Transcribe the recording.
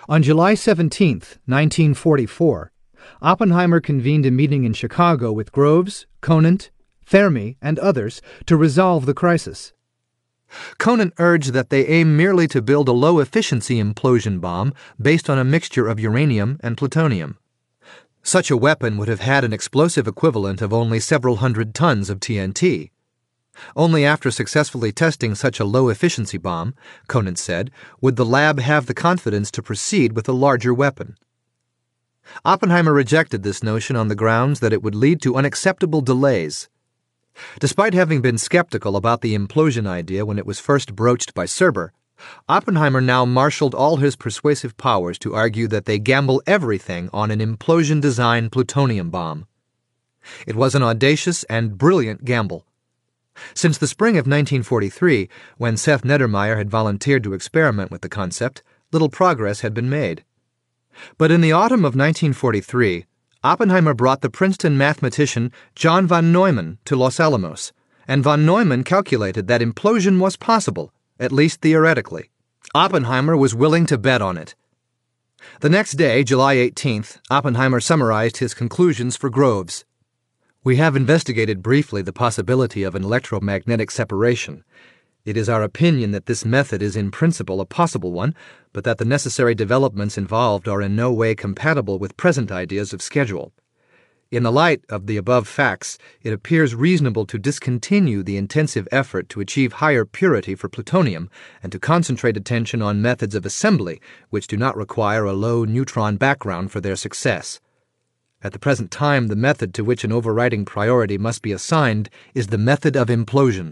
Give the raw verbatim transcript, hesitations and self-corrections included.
On July seventeenth, nineteen forty-four, Oppenheimer convened a meeting in Chicago with Groves, Conant, Fermi, and others to resolve the crisis. Conant urged that they aim merely to build a low-efficiency implosion bomb based on a mixture of uranium and plutonium. Such a weapon would have had an explosive equivalent of only several hundred tons of T N T. Only after successfully testing such a low-efficiency bomb, Conant said, would the lab have the confidence to proceed with a larger weapon. Oppenheimer rejected this notion on the grounds that it would lead to unacceptable delays. Despite having been skeptical about the implosion idea when it was first broached by Serber, Oppenheimer now marshaled all his persuasive powers to argue that they gamble everything on an implosion-designed plutonium bomb. It was an audacious and brilliant gamble. Since the spring of nineteen forty-three, when Seth Neddermeyer had volunteered to experiment with the concept, little progress had been made. But in the autumn of nineteen forty-three, Oppenheimer brought the Princeton mathematician John von Neumann to Los Alamos, and von Neumann calculated that implosion was possible, at least theoretically. Oppenheimer was willing to bet on it. The next day, July eighteenth, Oppenheimer summarized his conclusions for Groves. We have investigated briefly the possibility of an electromagnetic separation. It is our opinion that this method is in principle a possible one, but that the necessary developments involved are in no way compatible with present ideas of schedule. In the light of the above facts, it appears reasonable to discontinue the intensive effort to achieve higher purity for plutonium and to concentrate attention on methods of assembly which do not require a low neutron background for their success. At the present time, the method to which an overriding priority must be assigned is the method of implosion.